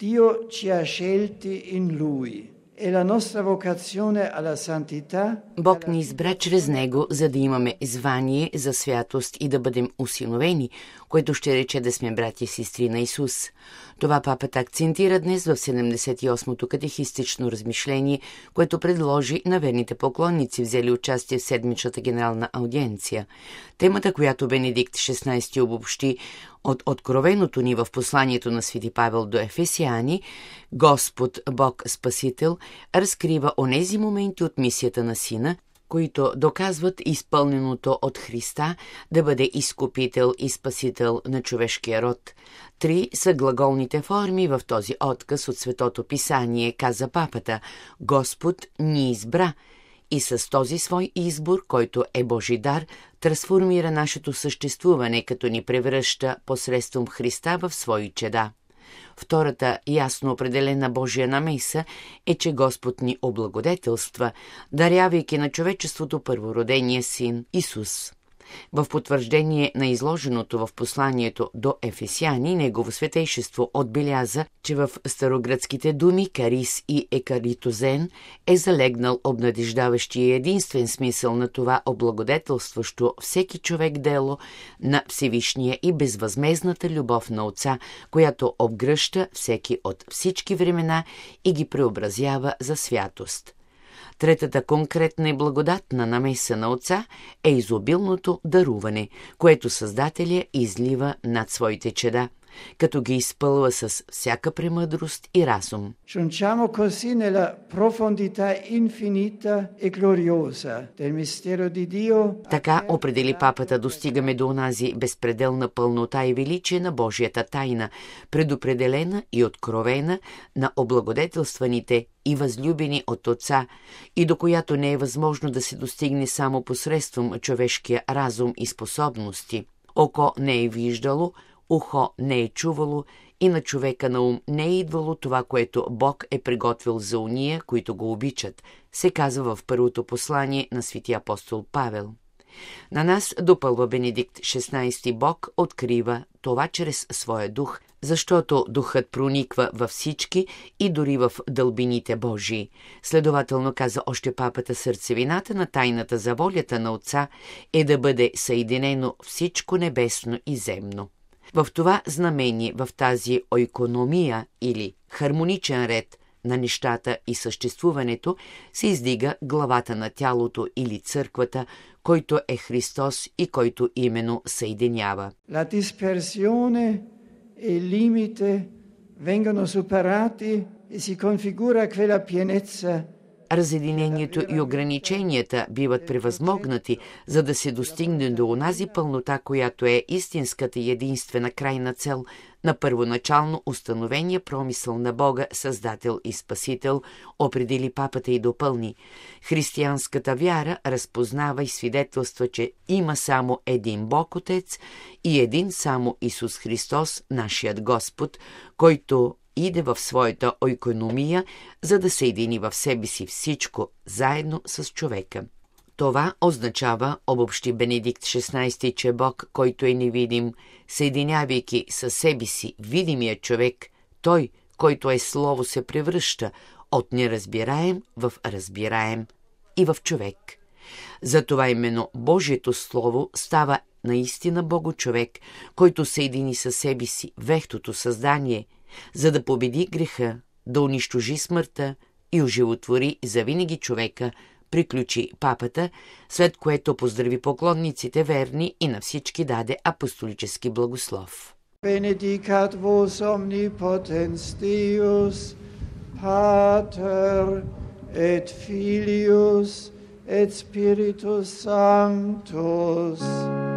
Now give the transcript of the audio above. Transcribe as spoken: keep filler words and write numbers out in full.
Dio ci ha scelti in Lui. Бог ни избра чрез Него, за да имаме звание за святост и да бъдем усиновени, което ще рече да сме брати и сестри на Исус. Това папата акцентира днес в седемдесет и осмото катехистично размишление, което предложи на верните поклонници, взели участие в седмичната генерална аудиенция. Темата, която Бенедикт шестнайсети обобщи от откровеното ни в посланието на свети Павел до Ефесяни, Господ, Бог Спасител, разкрива онези моменти от мисията на Сина, които доказват изпълненото от Христа да бъде изкупител и спасител на човешкия род. Три са глаголните форми в този отказ от Светото Писание, каза папата. Господ ни избра и с този свой избор, който е Божи дар, трансформира нашето съществуване, като ни превръща посредством Христа в свои чеда. Втората ясно определена Божия намеса е, че Господ ни облагодетелства, дарявайки на човечеството първородения син Исус. В потвърждение на изложеното в посланието до Ефесяни, Негово светейшество отбеляза, че в старогръцките думи карис и екаритозен е залегнал обнадеждаващия единствен смисъл на това облагодетелстващо всеки човек дело на Всевишния и безвъзмездната любов на Отца, която обгръща всеки от всички времена и ги преобразява за святост. Третата конкретна и благодатна намеса на Отца е изобилното даруване, което Създателя излива над своите чеда, като ги изпълва с всяка премъдрост и разум. Giunciamo così nella profondità infinita e gloriosa del mistero di Dio. Така, определи папата, достигаме до онази безпределна пълнота и величие на Божията тайна, предопределена и откровена на облагодетелстваните и възлюбени от Отца, и до която не е възможно да се достигне само посредством човешкия разум и способности. Око не е виждало, ухо не е чувало и на човека на ум не е идвало това, което Бог е приготвил за уния, които го обичат, се казва в първото послание на светия апостол Павел. На нас допълва Бенедикт шестнайсети, Бог открива това чрез своя дух, защото духът прониква във всички и дори в дълбините Божии. Следователно, каза още папата, сърцевината на тайната за волята на Отца е да бъде съединено всичко небесно и земно. В това знамение, в тази ойкономия или хармоничен ред на нещата и съществуването, се издига главата на тялото или църквата, който е Христос и който именно съединява. La dispersione e il limite vengono superati e si configura quella pienezza. Разединението и ограниченията биват превъзмогнати, за да се достигне до онази пълнота, която е истинската и единствена крайна цел на първоначално установения промисъл на Бога, Създател и Спасител, определи папата и допълни. Християнската вяра разпознава и свидетелства, че има само един Бог Отец и един само Исус Христос, нашият Господ, който иде в своята ойкономия, за да съедини в себе си всичко, заедно с човека. Това означава, обобщи Бенедикт шестнайсети, че Бог, който е невидим, съединявайки със себе си видимия човек, той, който е Слово, се превръща от неразбираем в разбираем и в човек. Затова именно Божието Слово става наистина Бого-човек, който съедини със себе си вехтото създание, за да победи греха, да унищожи смъртта и оживотвори завинаги човека, приключи папата, след което поздрави поклонниците верни и на всички даде апостолически благослов. Benedicat vos omnipotens Deus, Pater et Filius et Spiritus Sanctus.